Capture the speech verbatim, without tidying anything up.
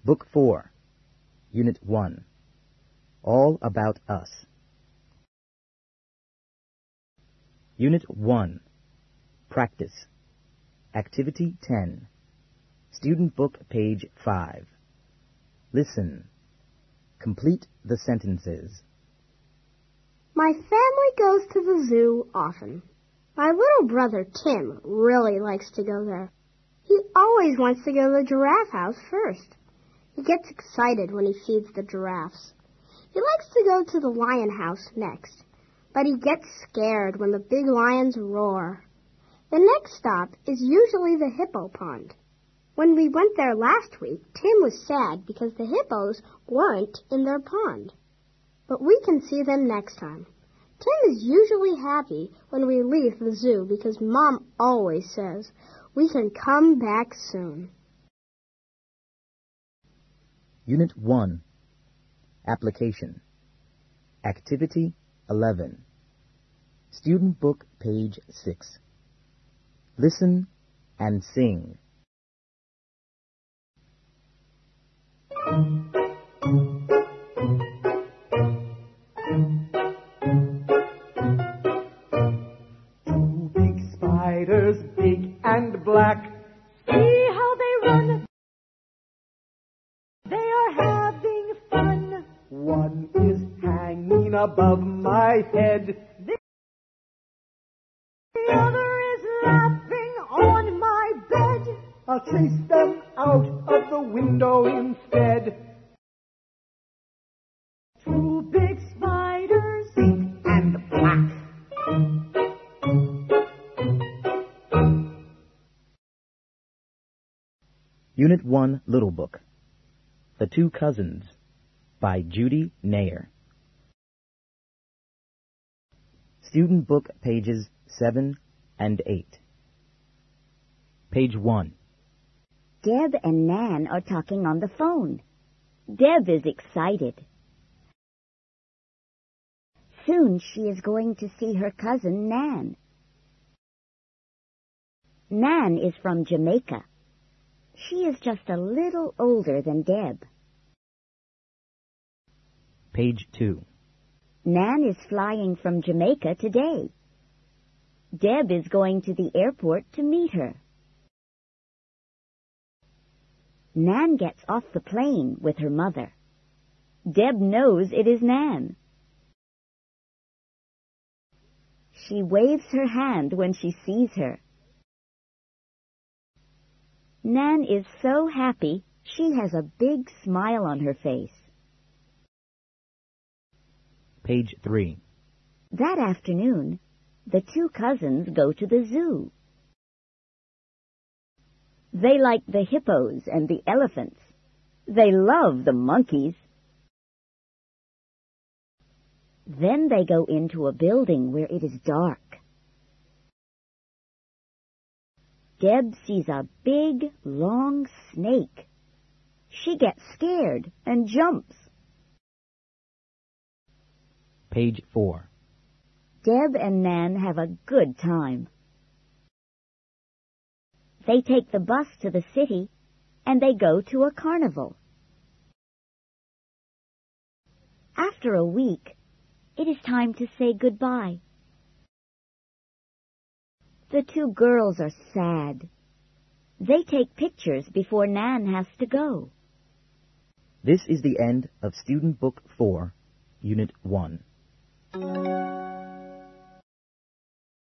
Book four, Unit one, All About Us. Unit one, Practice. Activity ten. Student book, page five. Listen. Complete the sentences. My family goes to the zoo often. My little brother Tim really likes to go there. He always wants to go to the giraffe house first. He gets excited when he feeds the giraffes. He likes to go to the lion house next, but he gets scared when the big lions roar. The next stop is usually the hippo pond. When we went there last week, Tim was sad because the hippos weren't in their pond. But we can see them next time. Tim is usually happy when we leave the zoo because Mom always says we can come back soon. Unit one, Application. Activity eleven. Student book, page six. Listen and sing. Two big spiders, big and black. See how they run. They are having fun. One is hanging above my head. The other is laughing on my bed. I'll chase them out of the window instead. Two big spiders, big and black. Unit one, Little Book. The Two Cousins, by Judy Nair. Student book, pages seven and eight. Page one. Deb and Nan are talking on the phone. Deb is excited. Soon she is going to see her cousin Nan. Nan is from Jamaica. She is just a little older than Deb. Page two. Nan is flying from Jamaica today. Deb is going to the airport to meet her. Nan gets off the plane with her mother. Deb knows it is Nan. She waves her hand when she sees her. Nan is so happy, she has a big smile on her face. Page three. That afternoon, the two cousins go to the zoo. They like the hippos and the elephants. They love the monkeys. Then they go into a building where it is dark. Deb sees a big, long snake. She gets scared and jumps. Page four. Deb and Nan have a good time. They take the bus to the city, and they go to a carnival. After a week, it is time to say goodbye. The two girls are sad. They take pictures before Nan has to go. This is the end of Student Book four, Unit one.